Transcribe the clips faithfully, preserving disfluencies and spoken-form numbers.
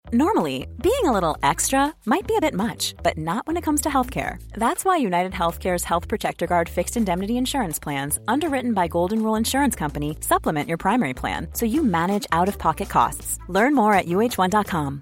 Normally, being a little extra might be a bit much, but not when it comes to healthcare. That's why United Healthcare's Health Protector Guard fixed indemnity insurance plans, underwritten by Golden Rule Insurance Company, supplement your primary plan so you manage out-of-pocket costs. Learn more at U H one dot com.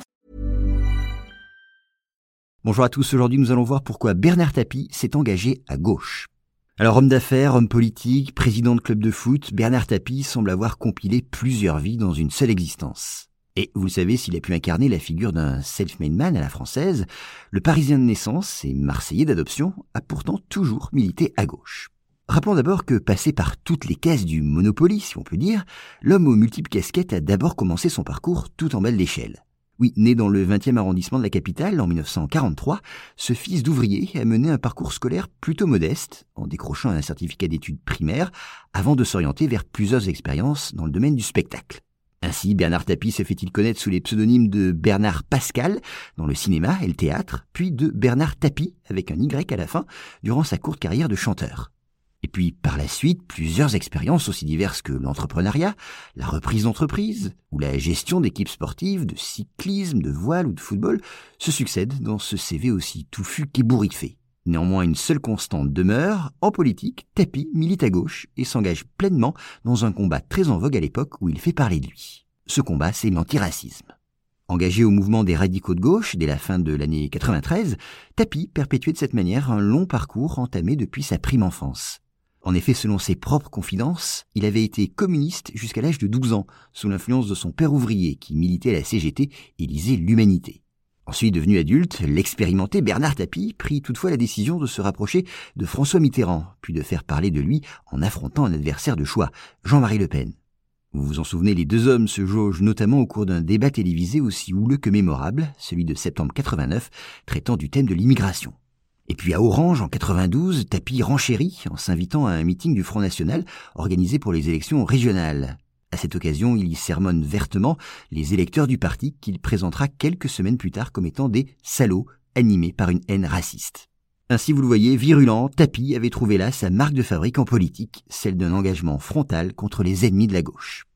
Bonjour à tous, aujourd'hui nous allons voir pourquoi Bernard Tapie s'est engagé à gauche. Alors homme d'affaires, homme politique, président de club de foot, Bernard Tapie semble avoir compilé plusieurs vies dans une seule existence. Et vous le savez, s'il a pu incarner la figure d'un self-made man à la française, le Parisien de naissance et Marseillais d'adoption a pourtant toujours milité à gauche. Rappelons d'abord que, passé par toutes les cases du Monopoly, si on peut dire, l'homme aux multiples casquettes a d'abord commencé son parcours tout en bas de l'échelle. Oui, né dans le vingtième arrondissement de la capitale en dix-neuf cent quarante-trois, ce fils d'ouvrier a mené un parcours scolaire plutôt modeste, en décrochant un certificat d'études primaires, avant de s'orienter vers plusieurs expériences dans le domaine du spectacle. Ainsi, Bernard Tapie se fait-il connaître sous les pseudonymes de Bernard Pascal dans le cinéma et le théâtre, puis de Bernard Tapie, avec un Y à la fin, durant sa courte carrière de chanteur. Et puis, par la suite, plusieurs expériences aussi diverses que l'entrepreneuriat, la reprise d'entreprise, ou la gestion d'équipes sportives, de cyclisme, de voile ou de football, se succèdent dans ce C V aussi touffu qu'ébouriffé. Néanmoins, une seule constante demeure, en politique, Tapie milite à gauche et s'engage pleinement dans un combat très en vogue à l'époque où il fait parler de lui. Ce combat, c'est l'antiracisme. Engagé au mouvement des radicaux de gauche dès la fin de l'année quatre-vingt-treize, Tapie perpétuait de cette manière un long parcours entamé depuis sa prime enfance. En effet, selon ses propres confidences, il avait été communiste jusqu'à l'âge de douze ans, sous l'influence de son père ouvrier qui militait à la C G T et lisait l'Humanité. Ensuite, devenu adulte, l'expérimenté Bernard Tapie prit toutefois la décision de se rapprocher de François Mitterrand, puis de faire parler de lui en affrontant un adversaire de choix, Jean-Marie Le Pen. Vous vous en souvenez, les deux hommes se jaugent notamment au cours d'un débat télévisé aussi houleux que mémorable, celui de septembre quatre-vingt-neuf, traitant du thème de l'immigration. Et puis à Orange, en quatre-vingt-douze, Tapie renchérit en s'invitant à un meeting du Front National organisé pour les élections régionales. À cette occasion, il y sermonne vertement les électeurs du parti qu'il présentera quelques semaines plus tard comme étant des salauds animés par une haine raciste. Ainsi, vous le voyez, virulent, Tapie avait trouvé là sa marque de fabrique en politique, celle d'un engagement frontal contre les ennemis de la gauche.